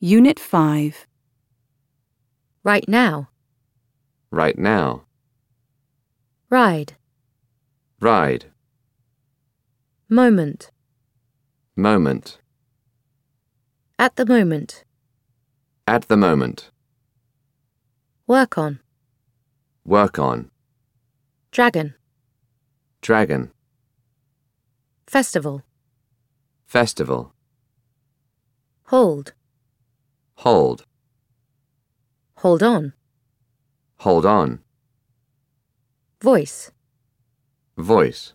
Unit 5. Right now. Right now. Ride. Ride. Moment. Moment. At the moment. At the moment. Work on. Work on. Dragon. Dragon. Festival. Festival. Hold. Hold. Hold on. Hold on. Voice. Voice.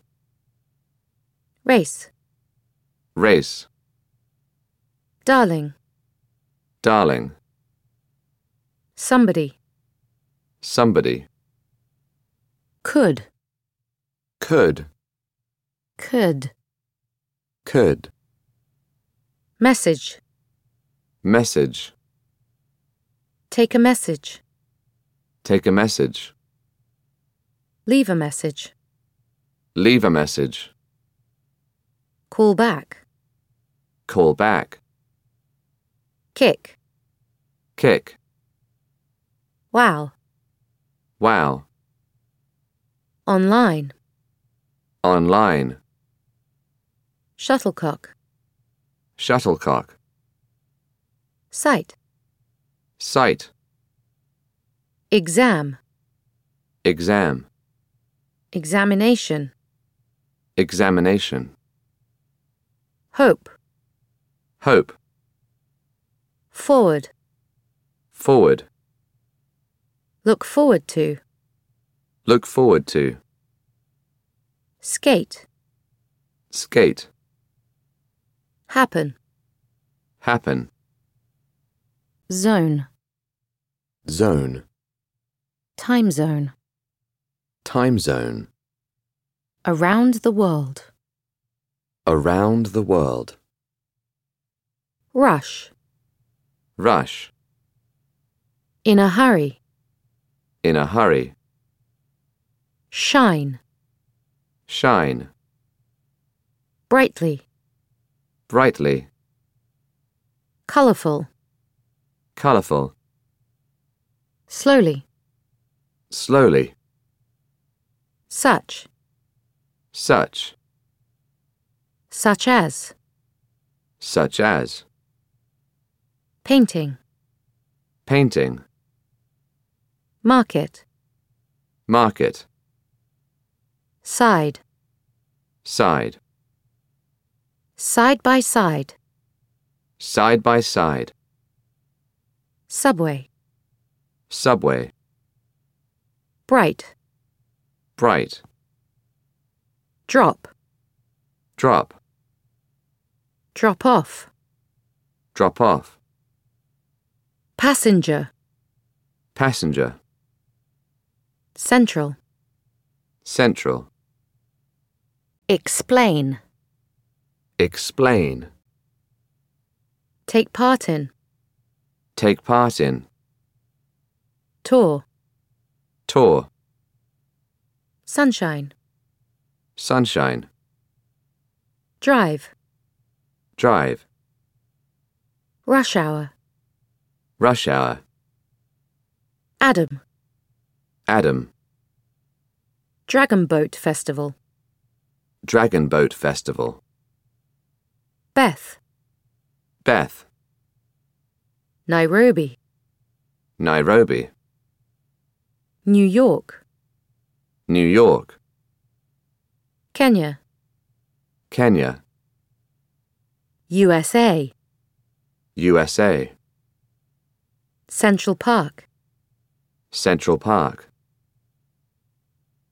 Race. Race. Darling. Darling. Somebody. Somebody. Could. Could. Could. Could. Message. Message. Take a message. Take a message. Leave a message. Leave a message. Call back. Call back. Kick. Kick. Wow. Wow. Online. Online. Shuttlecock. Shuttlecock. Sight. Sight. Exam. Exam. Examination. Examination. Hope. Hope. Forward. Forward. Look forward to. Look forward to. Skate. Skate. Happen. Happen. Zone. Zone. Time zone. Time zone. Around the world. Around the world. Rush. Rush. In a hurry. In a hurry. Shine. Shine. Brightly. Brightly. Colorful. Colorful. Slowly. Slowly. Such. Such. Such as. Such as. Painting. Painting. Market. Market. Side. Side. Side by side. Side by side. Subway. Subway. Bright. Bright. Drop. Drop. Drop off. Drop off. Passenger. Passenger. Central. Central. Explain. Explain. Take part in. Take part in. Tour. Tour. Sunshine. Sunshine. Drive. Drive. Rush hour. Rush hour. Adam. Adam. Dragon Boat Festival. Dragon Boat Festival. Beth. Beth. Nairobi. Nairobi. New York. New York. Kenya. Kenya. USA. USA. Central Park. Central Park.